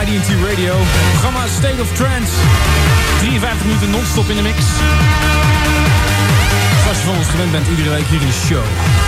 IDT Radio. Programma State of Trance. 53 minuten non-stop in de mix. Zoals je van ons gewend bent, iedere week hier in de show.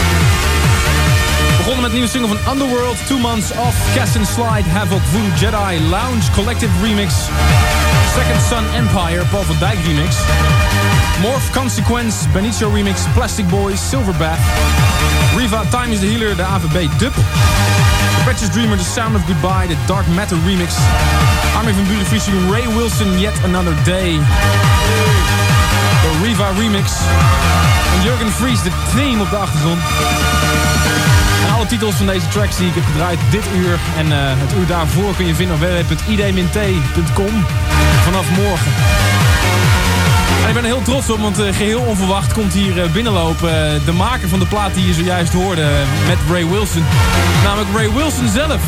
We begonnen met een nieuwe single van Underworld, 2 Months Off, Cast and Slide, Havoc, Voodoo Jedi, Lounge, Collective Remix, Second Sun Empire, Paul van Dijk Remix, Morph Consequence, Benicio Remix, Plastic Boys, Silverbath, Riva, Time is the Healer, de AVB Dub, Precious Dreamer, The Sound of Goodbye, de Dark Matter Remix, Armin van Buuren featuring Ray Wilson, Yet Another Day, de Riva Remix, en Jurgen Fries, de theme op de achtergrond. En alle titels van deze tracks die ik heb gedraaid dit uur en het uur daarvoor kun je vinden op www.id-t.com vanaf morgen. En ik ben er heel trots op, want geheel onverwacht komt hier binnenlopen de maker van de plaat die je zojuist hoorde met Ray Wilson. Namelijk Ray Wilson zelf.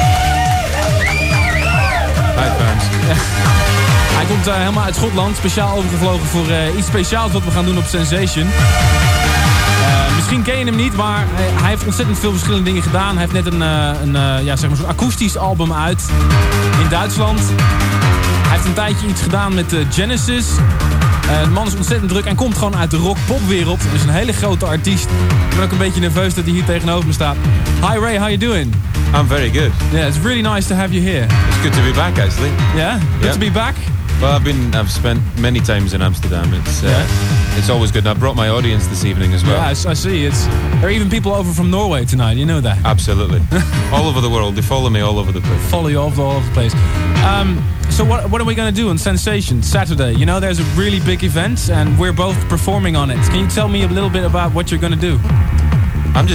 Hi fans. Hij komt helemaal uit Schotland, speciaal overgevlogen voor iets speciaals wat we gaan doen op Sensation. Misschien ken je hem niet, maar hij heeft ontzettend veel verschillende dingen gedaan. Hij heeft net een soort akoestisch album uit in Duitsland. Hij heeft een tijdje iets gedaan met Genesis. De man is ontzettend druk en komt gewoon uit de rock-pop-wereld. Dus een hele grote artiest. Ik ben ook een beetje nerveus dat hij hier tegenover me staat. Hi Ray, how you doing? I'm very good. Yeah, it's really nice to have you here. It's good to be back, actually. Yeah? Good to be back? Well, I've spent many times in Amsterdam. It's always good. And I brought my audience this evening as well. Yeah, I see. There are even people over from Norway tonight. You know that? Absolutely. All over the world. They follow me all over the place. Follow you all over the place. So what are we going to do on Sensation Saturday? You know, there's a really big event, and we're both performing on it. Can you tell me a little bit about what you're going to do? I'm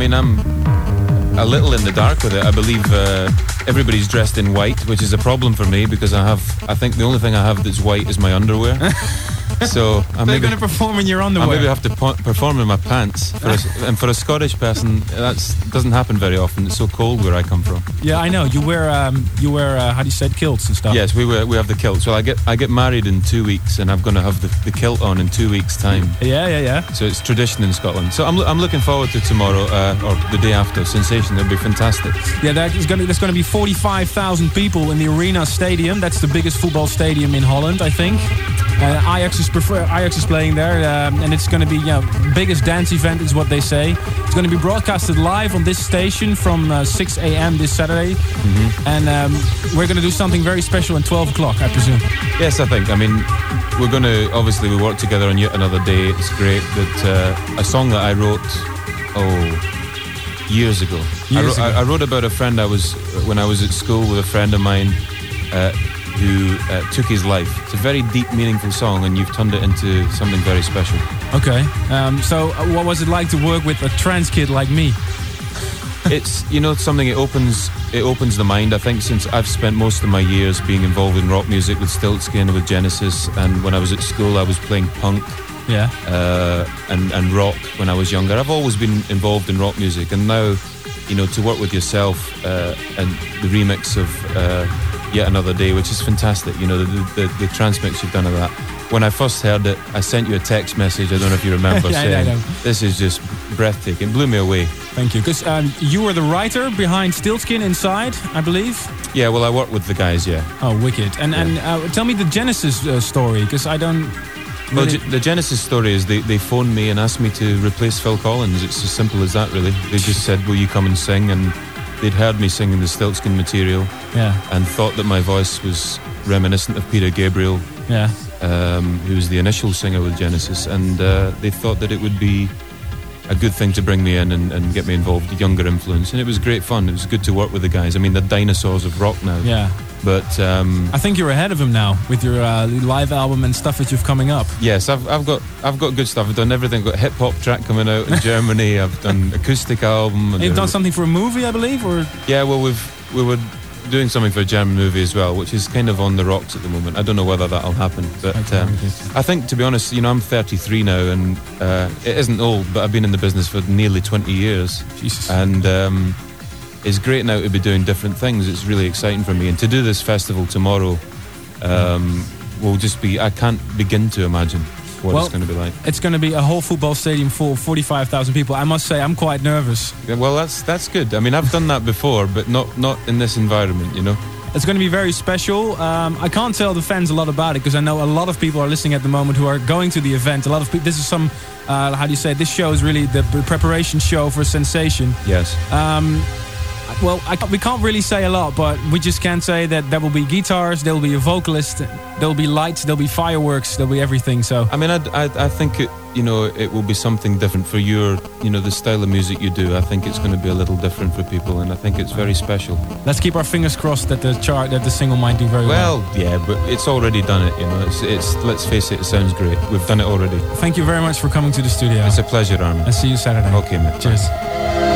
a little in the dark with it. I believe everybody's dressed in white, which is a problem for me because I think the only thing I have that's white is my underwear. So They're going to perform in your underwear. I maybe have to perform in my pants. And for a Scottish person, that doesn't happen very often. It's so cold where I come from. Yeah, I know. You wear how do you say it, kilts and stuff. Yes, we have the kilts. Well, I get married in 2 weeks, and I'm going to have the kilt on in 2 weeks' time. Yeah. So it's tradition in Scotland. So I'm looking forward to tomorrow or the day after. Sensation. It'll be fantastic. Yeah, there's going to be 45,000 people in the Arena Stadium. That's the biggest football stadium in Holland, I think. Ajax is playing there, and it's going to be biggest dance event is what they say. It's going to be broadcasted live on this station from 6 a.m. this Saturday, and we're going to do something very special at 12 o'clock, I presume. Yes, I think. I mean, we're going to obviously we work together on Yet Another Day. It's great that a song that I wrote years ago. I wrote about a friend when I was at school with a friend of mine. Who took his life. It's a very deep, meaningful song, and you've turned it into something very special. Okay. So what was it like to work with a trans kid like me? It's something. It opens the mind. I think since I've spent most of my years being involved in rock music with Stiltskin, with Genesis, and when I was at school, I was playing punk. Yeah. And rock when I was younger. I've always been involved in rock music, and now, to work with yourself and the remix of. Yet Another Day, which is fantastic. The transmix you've done of that. When I first heard it, I sent you a text message. I don't know if you remember saying, "This is just breathtaking." It blew me away. Thank you. Because you were the writer behind Stiltskin Inside, I believe. Yeah, well, I worked with the guys. Yeah. Oh, wicked! And tell me the Genesis story, because I don't. Really... Well, the Genesis story is they phoned me and asked me to replace Phil Collins. It's as simple as that, really. They just said, "Will you come and sing?" And they'd heard me singing the Stiltskin material, and thought that my voice was reminiscent of Peter Gabriel, who was the initial singer with Genesis, and they thought that it would be a good thing to bring me in and get me involved, a younger influence, and it was great fun. It was good to work with the guys. I mean, they're dinosaurs of rock now. Yeah. But I think you're ahead of him now with your live album and stuff that you've coming up. Yes, I've got good stuff. I've done everything. I've got a hip hop track coming out in Germany. I've done acoustic album. And you've done something for a movie, I believe, or yeah. Well, we were doing something for a German movie as well, which is kind of on the rocks at the moment. I don't know whether that'll happen, but I think, to be honest, I'm 33 now, and it isn't old, but I've been in the business for nearly 20 years. Jesus. And it's great now to be doing different things. It's really exciting for me, and to do this festival tomorrow will just be, I can't begin to imagine what it's going to be like. It's going to be a whole football stadium full of 45,000 people. I must say, I'm quite nervous. Yeah, well, that's good. I mean, I've done that before, but not in this environment, It's going to be very special. I can't tell the fans a lot about it because I know a lot of people are listening at the moment who are going to the event. A lot of people. This is some. How do you say? This show is really the preparation show for Sensation. Yes. Well, we can't really say a lot, but we just can say that there will be guitars, there will be a vocalist, there will be lights, there will be fireworks, there will be everything. So I mean, I think it will be something different for your, the style of music you do. I think it's going to be a little different for people, and I think it's very special. Let's keep our fingers crossed that the single might do very well. Well, yeah, but it's already done it. It's let's face it sounds great. We've done it already. Thank you very much for coming to the studio. It's a pleasure, Armin. I'll see you Saturday. Okay, mate. Cheers. Bye.